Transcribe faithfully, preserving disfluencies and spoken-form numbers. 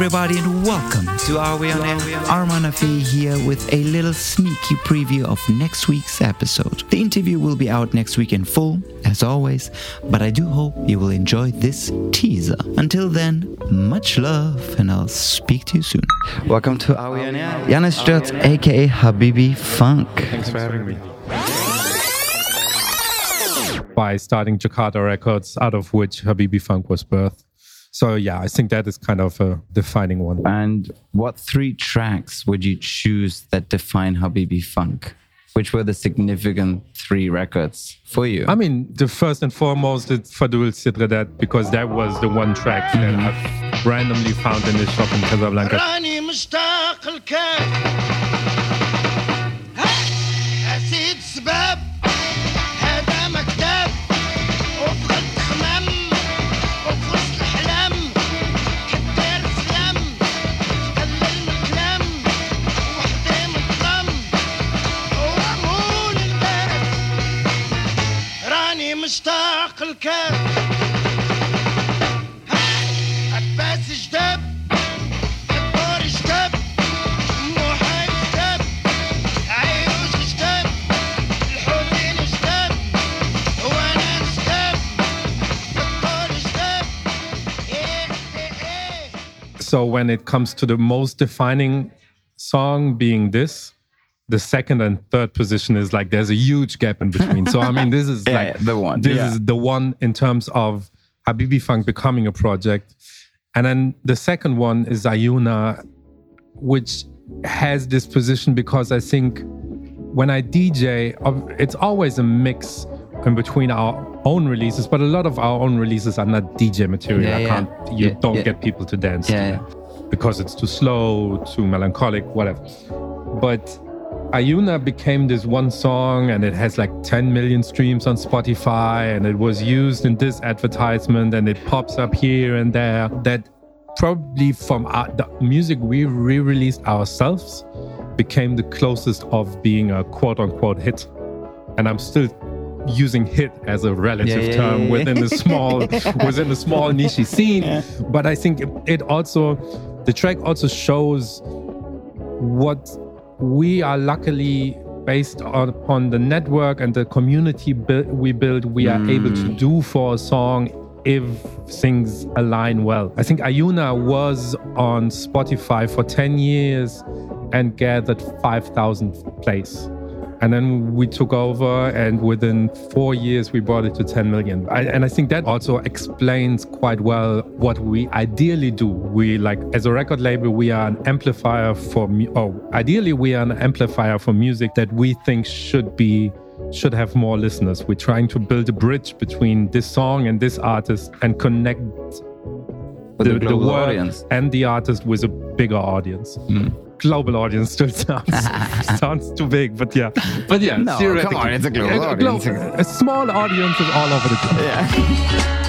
everybody, and welcome to Are We On Air? Arman Afi here with a little sneaky preview of next week's episode. The interview will be out next week in full, as always, but I do hope you will enjoy this teaser. Until then, much love, and I'll speak to you soon. Welcome to Are We On Air? Janis Stürz, aka Habibi Funk. Thanks for having me. By starting Jakarta Records, out of which Habibi Funk was birthed. So yeah, I think that is kind of a defining one. And what three tracks would you choose that define Habibi Funk? Which were the significant three records for you? I mean, the first and foremost is Fadul Sidredat, because that was the one track that I've randomly found in this shop in Casablanca. مشتاق الكاف عباس جداب كبار جداب موحد جداب عيوش جداب الحوتين جداب هوانان جداب كبار جداب. So when it comes to the most defining song being this, the second and third position is like there's a huge gap in between. So I mean, this is yeah, like yeah, the one. This yeah. is the one in terms of Habibi Funk becoming a project, and then the second one is Ayuna, which has this position because I think when I D J, it's always a mix in between our own releases, but a lot of our own releases are not D J material. Yeah, I yeah. can't. You yeah, don't yeah. get people to dance yeah, to yeah. that because it's too slow, too melancholic, whatever. But Ayuna became this one song, and it has like ten million streams on Spotify, and it was used in this advertisement, and it pops up here and there. That probably from our, the music we re-released ourselves became the closest of being a quote-unquote hit. And I'm still using hit as a relative yeah, yeah, term yeah, yeah. within a small within a small niche scene. Yeah. But I think it, it also, the track also shows what we are luckily, based on, upon the network and the community bu- we build, we are mm. able to do for a song if things align well. I think Ayuna was on Spotify for ten years and gathered five thousand plays. And then we took over, and within four years, we brought it to ten million. I, and I think that also explains quite well what we ideally do. We like, as a record label, we are an amplifier for, mu- oh, ideally we are an amplifier for music that we think should be, should have more listeners. We're trying to build a bridge between this song and this artist and connect with the, the, the the world audience and the artist with a bigger audience. Mm. Global audience still sounds sounds too big, but yeah, but yeah, no, theoretically, come on, it's a global a, a, audience. Glo- a small audience is all over the globe. Yeah.